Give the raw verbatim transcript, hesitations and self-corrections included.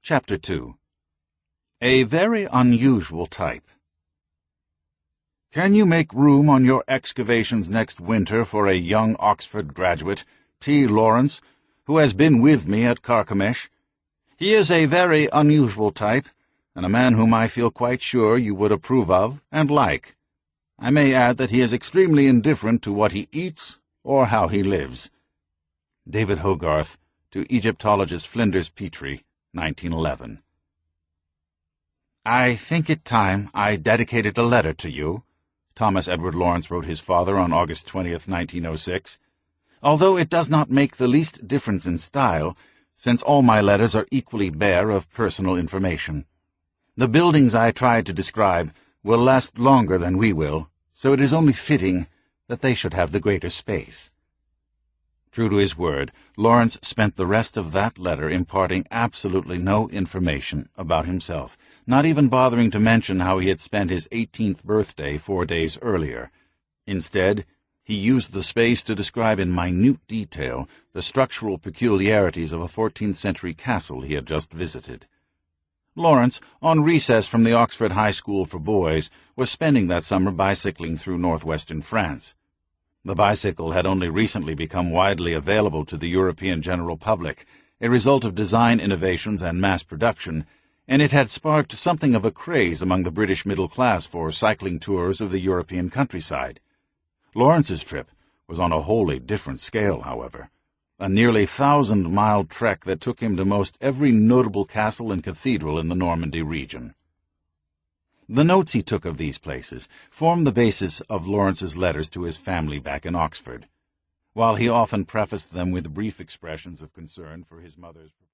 Chapter two. A Very Unusual Type. Can you make room on your excavations next winter for a young Oxford graduate, T. Lawrence, who has been with me at Carchemish? He is a very unusual type, and a man whom I feel quite sure you would approve of and like. I may add that he is extremely indifferent to what he eats or how he lives. David Hogarth, to Egyptologist Flinders Petrie, nineteen eleven. I think it time I dedicated a letter to you, Thomas Edward Lawrence wrote his father on August twentieth, nineteen oh six, although it does not make the least difference in style, since all my letters are equally bare of personal information. The buildings I tried to describe will last longer than we will, so it is only fitting that they should have the greater space. True to his word, Lawrence spent the rest of that letter imparting absolutely no information about himself, not even bothering to mention how he had spent his eighteenth birthday four days earlier. Instead, he used the space to describe in minute detail the structural peculiarities of a fourteenth century castle he had just visited. Lawrence, on recess from the Oxford High School for Boys, was spending that summer bicycling through northwestern France. The bicycle had only recently become widely available to the European general public, a result of design innovations and mass production, and it had sparked something of a craze among the British middle class for cycling tours of the European countryside. Lawrence's trip was on a wholly different scale, however, a nearly thousand-mile trek that took him to most every notable castle and cathedral in the Normandy region. The notes he took of these places formed the basis of Lawrence's letters to his family back in Oxford, while he often prefaced them with brief expressions of concern for his mother's